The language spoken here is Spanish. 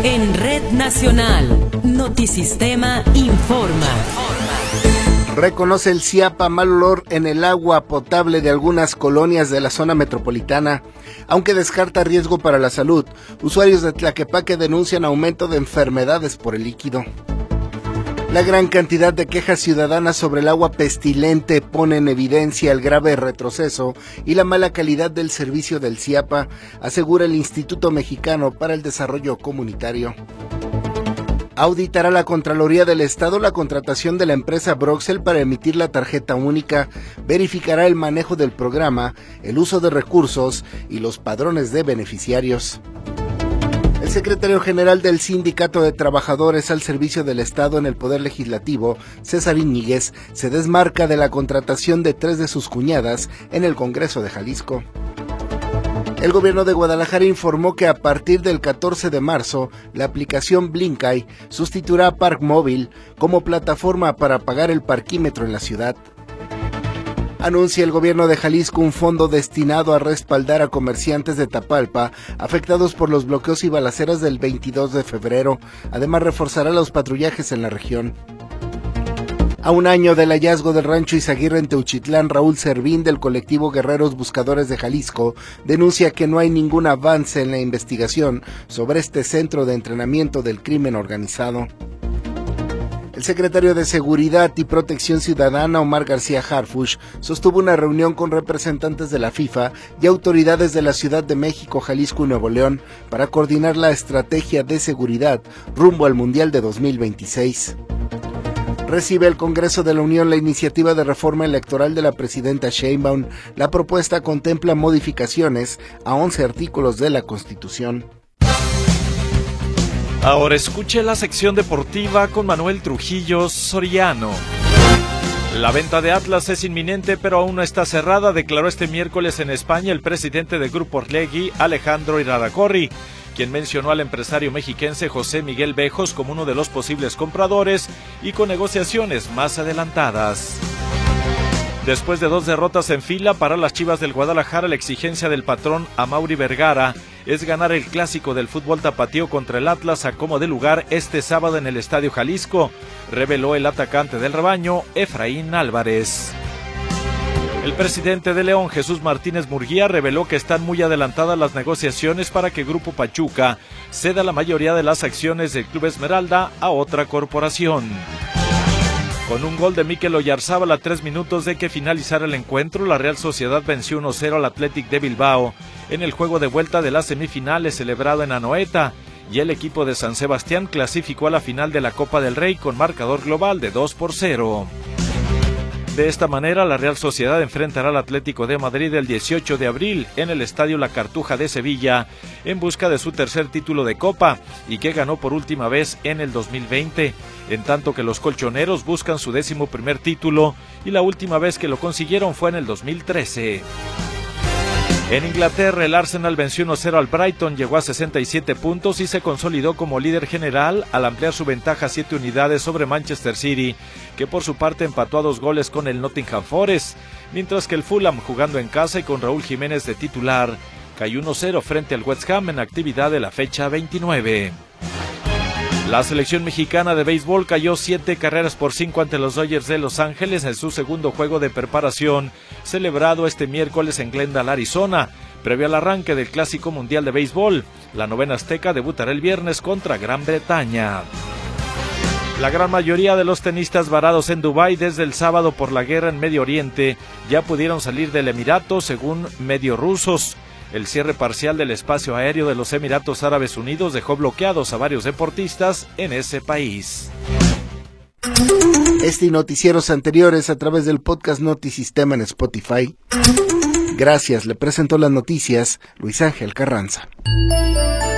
En Red Nacional, Notisistema informa. Reconoce el CIAPA mal olor en el agua potable de algunas colonias de la zona metropolitana. Aunque descarta riesgo para la salud, usuarios de Tlaquepaque denuncian aumento de enfermedades por el líquido. La gran cantidad de quejas ciudadanas sobre el agua pestilente pone en evidencia el grave retroceso y la mala calidad del servicio del CIAPA, asegura el Instituto Mexicano para el Desarrollo Comunitario. Auditará la Contraloría del Estado la contratación de la empresa Broxel para emitir la tarjeta única, verificará el manejo del programa, el uso de recursos y los padrones de beneficiarios. El secretario general del Sindicato de Trabajadores al Servicio del Estado en el Poder Legislativo, César Íñiguez, se desmarca de la contratación de 3 de sus cuñadas en el Congreso de Jalisco. El gobierno de Guadalajara informó que a partir del 14 de marzo, la aplicación Blinkay sustituirá a Park Móvil como plataforma para pagar el parquímetro en la ciudad. Anuncia el gobierno de Jalisco un fondo destinado a respaldar a comerciantes de Tapalpa afectados por los bloqueos y balaceras del 22 de febrero. Además, reforzará los patrullajes en la región. A un año del hallazgo del rancho Izaguirre en Teuchitlán, Raúl Servín, del colectivo Guerreros Buscadores de Jalisco, denuncia que no hay ningún avance en la investigación sobre este centro de entrenamiento del crimen organizado. El secretario de Seguridad y Protección Ciudadana, Omar García Harfuch, sostuvo una reunión con representantes de la FIFA y autoridades de la Ciudad de México, Jalisco y Nuevo León para coordinar la estrategia de seguridad rumbo al Mundial de 2026. Recibe el Congreso de la Unión la iniciativa de reforma electoral de la presidenta Sheinbaum. La propuesta contempla modificaciones a 11 artículos de la Constitución. Ahora escuche la sección deportiva con Manuel Trujillo Soriano. La venta de Atlas es inminente, pero aún no está cerrada, declaró este miércoles en España el presidente de Grupo Orlegui, Alejandro Irarrágorri, quien mencionó al empresario mexiquense José Miguel Bejos como uno de los posibles compradores y con negociaciones más adelantadas. Después de 2 derrotas en fila para las Chivas del Guadalajara, la exigencia del patrón Amaury Vergara es ganar el clásico del fútbol tapatío contra el Atlas a como de lugar este sábado en el Estadio Jalisco, reveló el atacante del rebaño, Efraín Álvarez. El presidente de León, Jesús Martínez Murguía, reveló que están muy adelantadas las negociaciones para que Grupo Pachuca ceda la mayoría de las acciones del Club Esmeralda a otra corporación. Con un gol de Mikel Oyarzábal a 3 minutos de que finalizara el encuentro, la Real Sociedad venció 1-0 al Athletic de Bilbao en el juego de vuelta de las semifinales celebrado en Anoeta, y el equipo de San Sebastián clasificó a la final de la Copa del Rey con marcador global de 2-0. De esta manera, la Real Sociedad enfrentará al Atlético de Madrid el 18 de abril en el Estadio La Cartuja de Sevilla en busca de su tercer título de Copa y que ganó por última vez en el 2020, en tanto que los colchoneros buscan su 11º título y la última vez que lo consiguieron fue en el 2013. En Inglaterra, el Arsenal venció 1-0 al Brighton, llegó a 67 puntos y se consolidó como líder general al ampliar su ventaja a 7 unidades sobre Manchester City, que por su parte empató a 2 goles con el Nottingham Forest, mientras que el Fulham, jugando en casa y con Raúl Jiménez de titular, cayó 1-0 frente al West Ham en actividad de la fecha 29. La selección mexicana de béisbol cayó 7-5 ante los Dodgers de Los Ángeles en su segundo juego de preparación, celebrado este miércoles en Glendale, Arizona, previo al arranque del Clásico Mundial de Béisbol. La novena azteca debutará el viernes contra Gran Bretaña. La gran mayoría de los tenistas varados en Dubái desde el sábado por la guerra en Medio Oriente ya pudieron salir del Emirato, según medios rusos. El cierre parcial del espacio aéreo de los Emiratos Árabes Unidos dejó bloqueados a varios deportistas en ese país. Este y noticieros anteriores a través del podcast Notisistema en Spotify. Gracias, le presentó las noticias Luis Ángel Carranza.